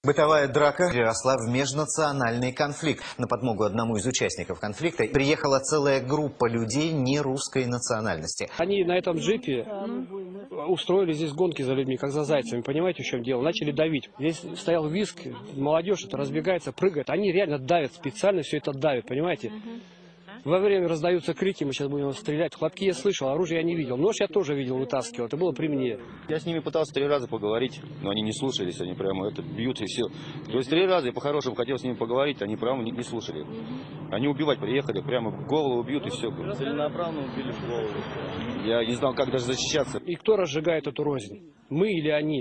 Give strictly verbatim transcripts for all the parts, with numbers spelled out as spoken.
Бытовая драка переросла в межнациональный конфликт. На подмогу одному из участников конфликта приехала целая группа людей нерусской национальности. Они на этом джипе устроили здесь гонки за людьми, как за зайцами. Понимаете, в чем дело? Начали давить. Здесь стоял визг, молодежь это разбегается, прыгает. Они реально давят, специально все это давят, понимаете? Во время раздаются крики, мы сейчас будем стрелять. Хлопки я слышал, оружие я не видел. Нож я тоже видел, вытаскивал. Это было при мне. Я с ними пытался три раза поговорить, но они не слушались, они прямо это бьют и все. То есть три раза я по-хорошему хотел с ними поговорить, они прямо не, не слушали. Они убивать приехали, прямо в голову бьют и все. Целенаправленно убили в голову. Я не знал, как даже защищаться. И кто разжигает эту рознь? Мы или они?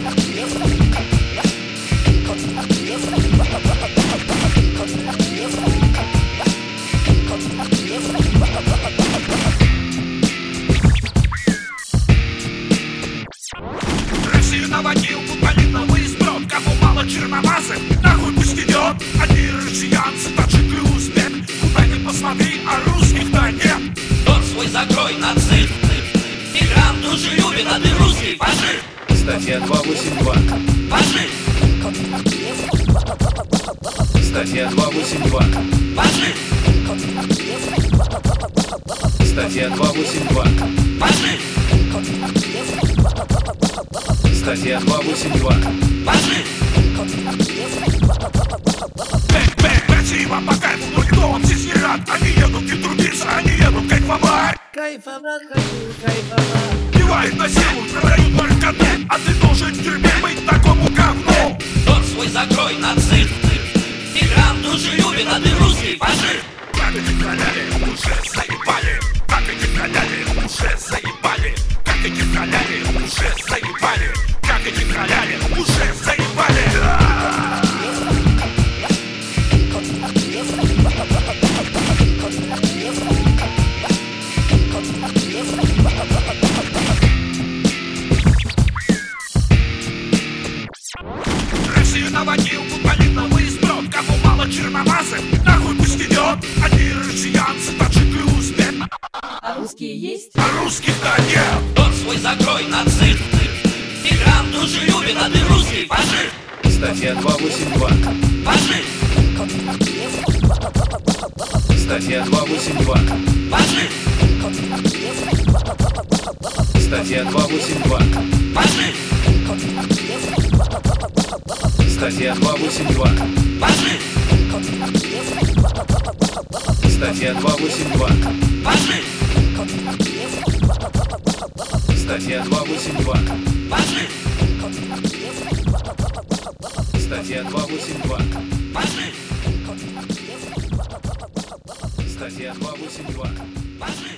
Россию наводил футболиновый сброд. Кому мало черномазых, нахуй пусть идет. Они россиянцы, таджик и узбек. Куда ни посмотри, а русских-то нет. Рот свой закрой, нацик. Мигрант дружелюбен, а ты русский фашист. Статья два восемь два. Фашист. Статья два восемь два. Фашист. Статья два восемь два. Фашист. Статья два восемь два. Фашист. Бэк-бэк, красиво, по кайфу, но никто вам здесь не рад. Они едут не трудиться, они едут кайфовать. Кайфовать хочу, кайфовать. Бивают на силу, продают наркоту. А ты должен в тюрьме быть такому говну. Рот свой закрой, нацик. Мигрант дружелюбен, а ты русский фашист. Как эти халяли, уже заебали. Как эти халяли, уже заебали. Как эти халяли, уже заебали. Как эти халяли, уже заебали. Россию наводил футболиновый сброд. Кому мало черномазых, нахуй пусть идет. Они россиянцы, таджик и узбек. А русские есть? А русских-то нет. Рот свой закрой, нацик. Мигрант дружелюбен, а ты русский фашист. Статья два восемь два. Фашист. Статья два восемь два. Фашист. Статья два восемь два. Фашист. Статья два восемь два. Фашист. Статья два восемь два. Фашист. Статья два восемь два. Фашист. Статья два восемь два. Фашист. Статья два восемь два. Фашист.